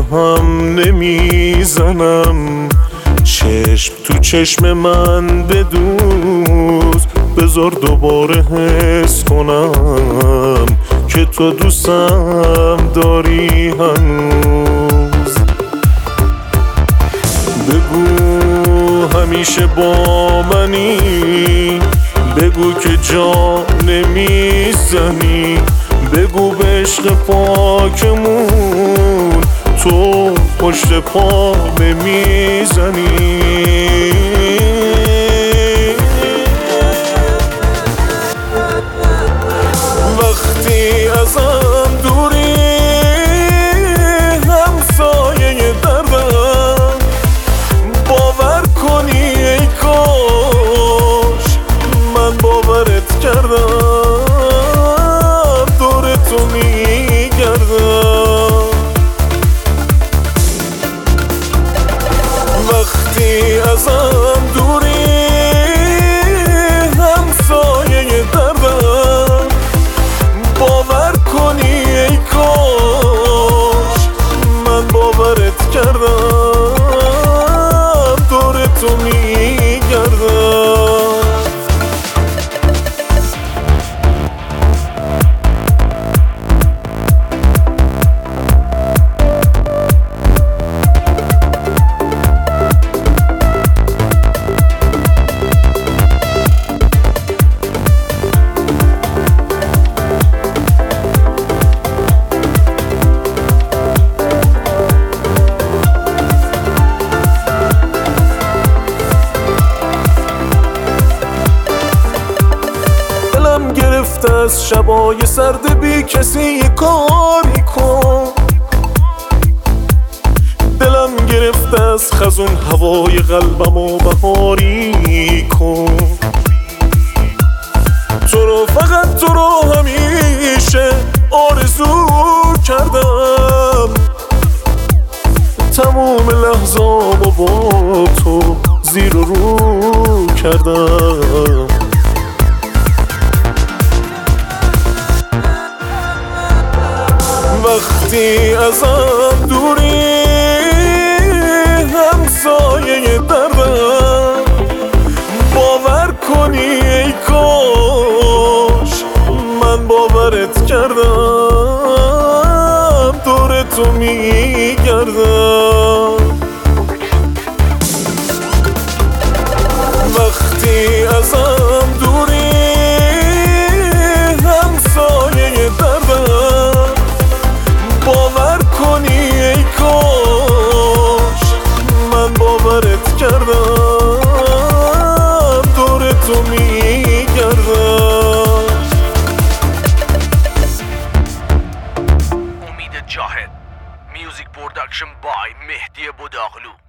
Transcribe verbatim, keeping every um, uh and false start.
هم نمیزنم. چشم تو چشم من بدوز، بذار دوباره حس کنم که تو دوستم داری هنوز. بگو همیشه با منی، بگو که جا نمیزنی، بگو به عشق پاکمون تو پشت پا نمیزنی. وقتی ازم دوری همسایه دردم، باور کنی ای کاش من باورت کردم، دور تو میگردم. وقتی ازم دوری همسایه دردم، باور کنی ای کاش من باورت کردم، دور تو میگردم. گرفته از شبای سرد بی کسی یه کاری کن. دلم گرفته از خزون هوای قلبم و بهاری کن. تو رو فقط تو رو همیشه آرزو کردم، تموم لحظامو با تو زیر و رو کردم. وقتی ازم دوری همسایه دردم، باور کنی ای کاش من باورت کردم، دور تو میگردم. وقتی ازم دوری همسایه دردم، باور کنی ای کاش من باورت کردم، دور تو میگردم. امید جاهد، میوزیک پرودکشن بای مهدی بوداغلو.